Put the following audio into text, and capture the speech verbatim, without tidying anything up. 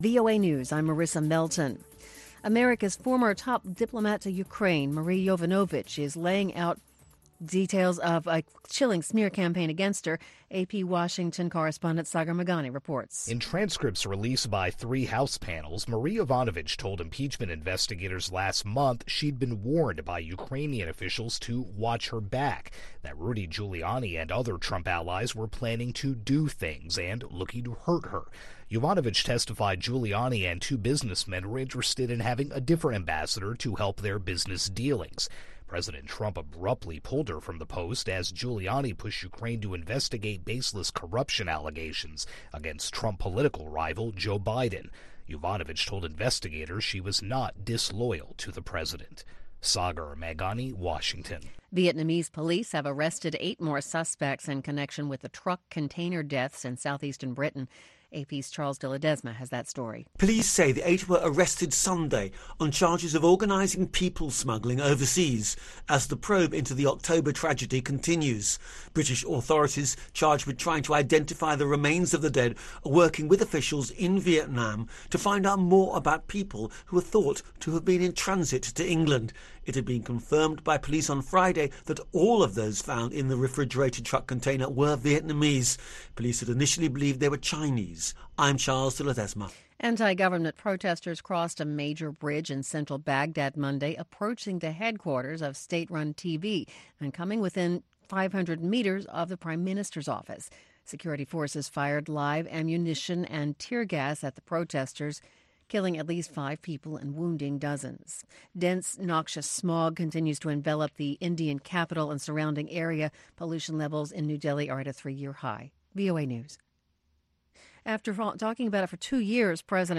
V O A News, I'm Marissa Melton. America's former top diplomat to Ukraine, Marie Yovanovitch, is laying out details of a chilling smear campaign against her. A P Washington correspondent Sagar Meghani reports. In transcripts released by three House panels, Marie Yovanovitch told impeachment investigators last month she'd been warned by Ukrainian officials to watch her back, that Rudy Giuliani and other Trump allies were planning to do things and looking to hurt her. Yovanovitch testified Giuliani and two businessmen were interested in having a different ambassador to help their business dealings. President Trump abruptly pulled her from the post as Giuliani pushed Ukraine to investigate baseless corruption allegations against Trump political rival Joe Biden. Yovanovitch told investigators she was not disloyal to the president. Sagar Meghani, Washington. Vietnamese police have arrested eight more suspects in connection with the truck container deaths in southeastern Britain. A P's Charles de Ledesma has that story. Police say the eight were arrested Sunday on charges of organising people smuggling overseas as the probe into the October tragedy continues. British authorities charged with trying to identify the remains of the dead are working with officials in Vietnam to find out more about people who are thought to have been in transit to England. It had been confirmed by police on Friday that all of those found in the refrigerated truck container were Vietnamese. Police had initially believed they were Chinese. I'm Charles de Ledesma. Anti-government protesters crossed a major bridge in central Baghdad Monday, approaching the headquarters of state-run T V and coming within five hundred meters of the prime minister's office. Security forces fired live ammunition and tear gas at the protesters, killing at least five people and wounding dozens. Dense, noxious smog continues to envelop the Indian capital and surrounding area. Pollution levels in New Delhi are at a three-year high. V O A News. After talking about it for two years, President